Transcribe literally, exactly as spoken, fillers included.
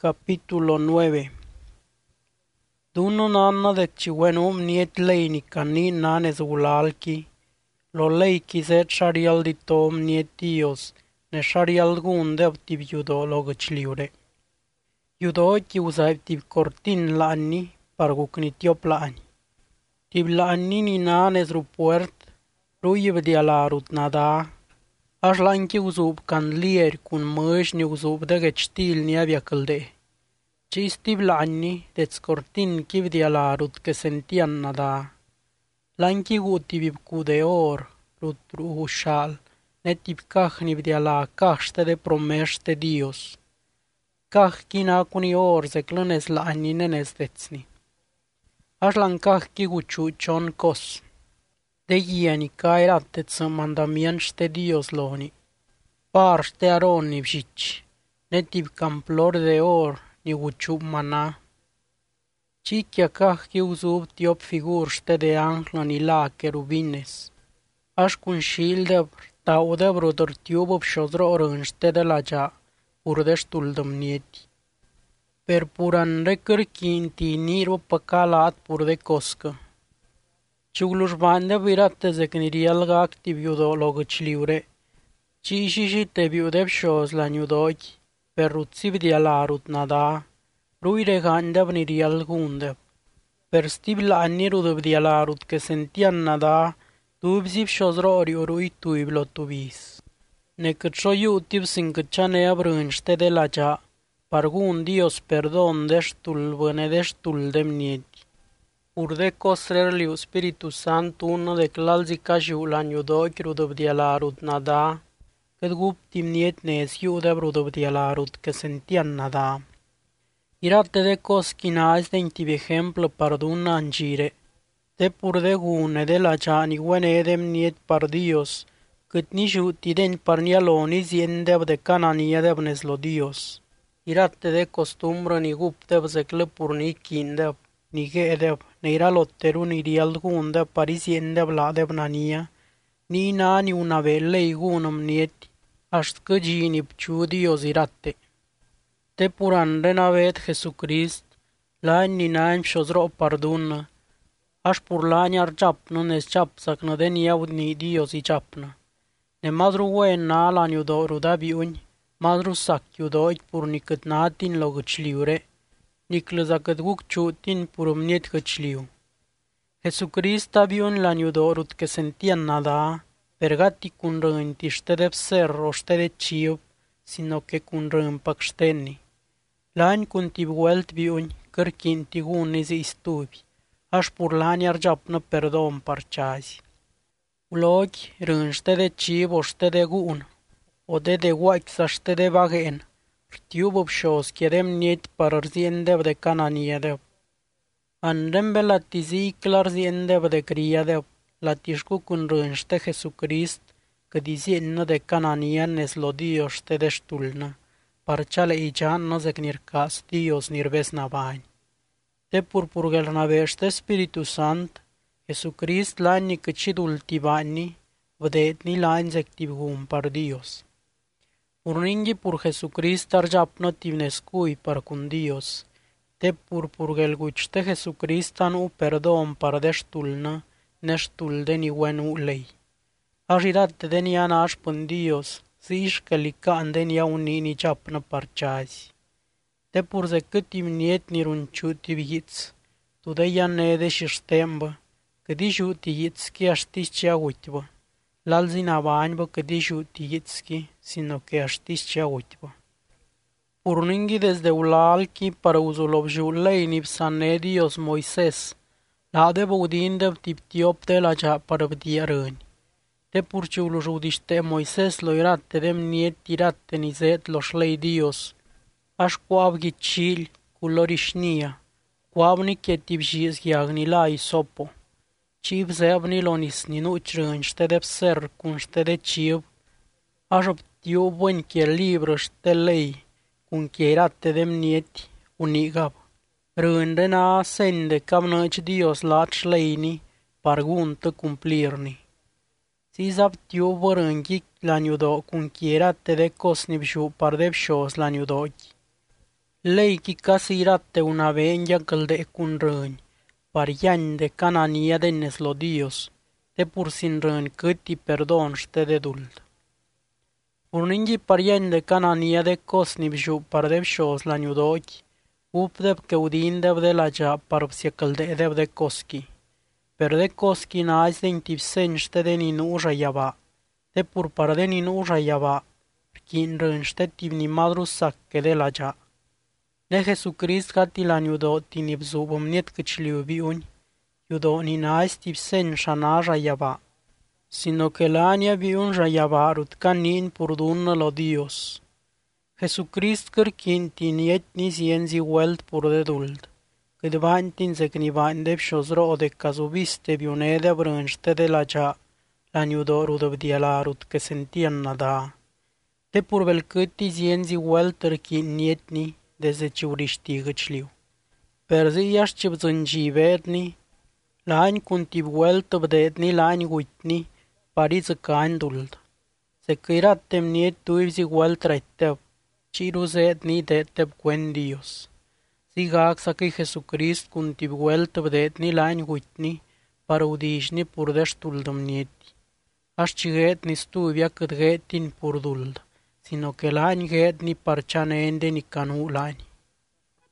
Capítulo nueve. Duno nanna de chiwenum niet leini cani nanes ulalki, lo leiki zet sharial di tom niet dios, ne sharial gunde tib judo logachliure. Judo ki usaib tib cortin laani, pargukni tiop laani. Tib laani ni nanes rupuert, ruyib dialarut nada, Aș lanki uzub canlier cun mășni uzub de găcstil ni avia călde. Ci stib lani, dets cortin kiv dialarut că sentian nada. Lanki gutibib cu de or, rut ruhushal, netib cah nib diala cahște de promește Dios. Cah kina cuni or ze clănes lani nenes detsni. Aș lancah ki guciu cion cos. De ieni cairat să mandamien ște Dios loni. Par ște aron ni vjici, netib camplor de or ni guciub mana. Cichia cah ki uzub tiop figur ște de angla ni la kerubines. Aș cun shildeb tau de brudor tiubub șozro rân ște de la ja, urdeștul dămnieti. Per puran recărchin tiniru păcalat pur de coscă. Ciugluș bande virate zeknirial ga activ judo logăcliure, ci și și te biudeb șos la njudoci, per rutsiv dialarut nada, ruire gandeb nirial gundeb. Per stib la anirudeb dialarut că sentian nada, tubzib șozrori orui tuib lotubis. Necât șo iutib sincât cea neabrânște de la cea, pargun Dios perdon deștul vâne deștul demnieti. Urde cosrerliu Spiritu Santo uno de clalzi cajiu la njudoci rudob dialarut nada, cât gup timniet nes iudeb rudob dialarut că sentian nada. Irate de cosquinaz de intib ejemplo pardun angire, de pur de gune de la chani guene edem niet par Dios, cât ni jutiden par nialoni ziendeb de canania deb neslo Dios. Irate de costumbră ni gup deb zecle purni kindeb, ni gedeb, ne ira lotteru ni rialgunde parisiendeb ladeb nania, ni na ni una velle igunum nieti, așt că gini pciu Dios irate. Te puran renavet Jesucrist, lain ni naim șozro pardună, aș purlani ar ceapnă nes ceapsacnă de niaud ni Dios i ceapnă. Ne madru uen na la niudoru da biuni, madru sac iudoic purni cât natin logăcliure, niclăza cât guc ciutin purum niet căcliu. Jesucrist abiun la niudorut că sentian nada, pergati cun rânti ște de pser ște de ciup, sino că cun râmpac șteni. Lani cun tibuelt biuni, cărchin tiguni zi stupi, aș purlani argeapnă perdon parceazi. Ulochi rânște de ciup o ște de gun, o de de guaic sa ște de vagen, Rtiubub șos chiedem niet parărziendeb de cananiedeb. Andembe la tizi clarziendeb de criadeb, la tishcu cun rânște Jesucrist, că diziennă de cananien neslo Dios te deștulnă, parceale iceannă zecnircas Dios nirves navani. Te purpurgel navește Spiritu Sant, Jesucrist lani cât și dultivani, vădetni lani zectivgum par Dios. Urningi pur Jesucrist arjapnă tivnescui par cun Dios, te purpurgel guște Jesucrist anu perdon par deștulnă, neștul de ni uenu lei. Ajidate de ni anaș pân Dios, zici că lican de ni auni ni ceapnă parceazi. Te purze cât timniet ni runciu tiviț, tu de ia nede și ștembă, că di jutiiț chi aștiți ce uitbă. Lalzi navani bă cât di jutiițchi, sino că aștiți ce uitbă. Purningi desde ulalki para uzul objulei nipsane Dios Moises, la de budindeb tiptiop de la cea parăbdia răni. Te purciulu judiște Moises lo irate dem niet tirate nizet lo șlei Dios, aș coab ghicili cu lorișnia, coabni chetib jizghi agnila isopo, cib zebni lo nisni nuci râni ște de pser cun ște de cib, aș optiu băni che libră ște lei, cun cheirate dem nieti unigab. Rânde na sende cam năci Dios lat șleini, parguntă cumplirni. Zizab tiu vărânghi la niudo cun cheirate de cosnib ju pardeb șos la niudochi. Lei qui casirate una veglia calde cun râni, parian de canania de neslo Dios, te pur sin râni câti perdon ște de duld. Purningi parian de canania de cosni bju par de vșos la niudochi, up de keudin de la ja par psia calde de koski. Per de koski nais de intipsen ște de ninu jayava, te pur par de ninu jayava, kin rân ște tivni madru sakke de la ja. Ne Jesucrist gati la niudo tinip zubum niet câcliu viuni, iudo ni nais tipsen shana jayava, sino que la ania viun jayava rut canin purdun lo Dios. Jesucrist cărchin tin et ni sienzi welt pur de duld, cât van tin zecni van de pșozro de cazubiste viune de brânște de la ja, la niudo rudovdiala rut que sentian nada. Te purvel cât ti sienzi welt cărchin niet ni, de zeciuriști găcliu. Perzi iaș ce bzângi verni, la ani cuntib welt bdetni la ani uitni, pariță ca ani duld. Se căirat temniet tuivzi welt retteb, ciru zetni deteb quen Dios. Sigak sa că Jesucrist cuntib welt bdetni la ani uitni, parudishni purdeș tuldum nieti. Aș cigetni stuvia cât getin pur duld, sino que la ani getni parciane ende ni canu la ani.